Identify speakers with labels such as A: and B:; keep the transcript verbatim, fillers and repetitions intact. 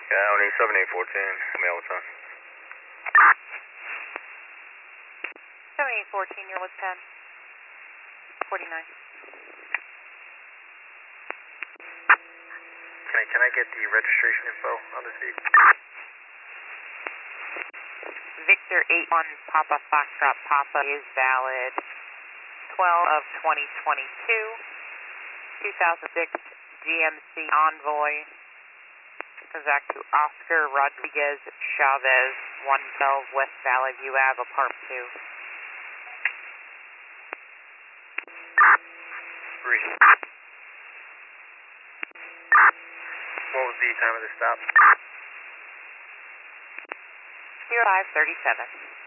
A: County seven eight fourteen, mail what's on.
B: seven eight fourteen, you're with ten. forty-nine.
A: Can I, can I get the registration info on this vehicle?
B: Victor eight one Papa Foxtrot Papa is valid twelve of twenty twenty-two. two thousand six G M C Envoy. Goes back to Oscar Rodriguez Chavez, one twelve West Valley View Ave, Apartment two.
A: Three. What was the time of the stop?
B: zero five thirty-seven.